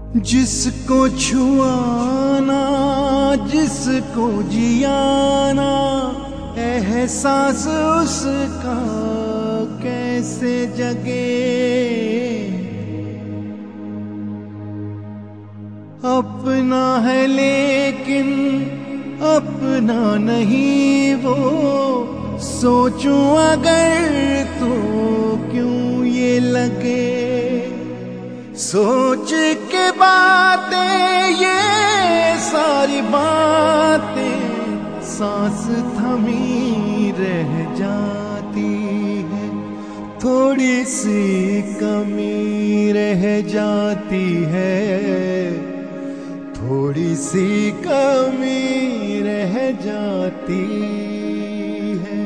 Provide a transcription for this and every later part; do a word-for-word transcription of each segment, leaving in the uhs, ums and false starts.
जिसको छुआना जिसको जियाना एहसास उसका कैसे जगे। अपना है लेकिन अपना नहीं वो, सोचूं अगर तो क्यों ये लगे। सोच के बातें ये सारी बातें सांस थमी रह जाती है, थोड़ी सी कमी रह जाती है, थोड़ी सी कमी रह जाती है।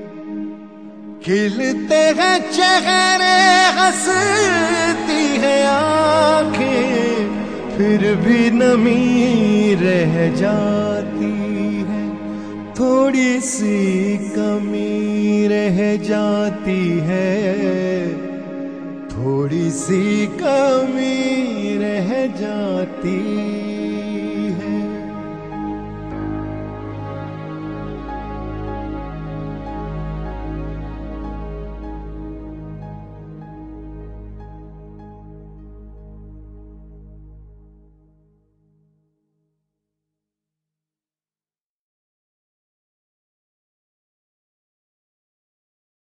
खिलते हैं चेहरे हंसती है आंखें, फिर भी नमी रह जाती है, थोड़ी सी कमी रह जाती है, थोड़ी सी कमी रह जाती है।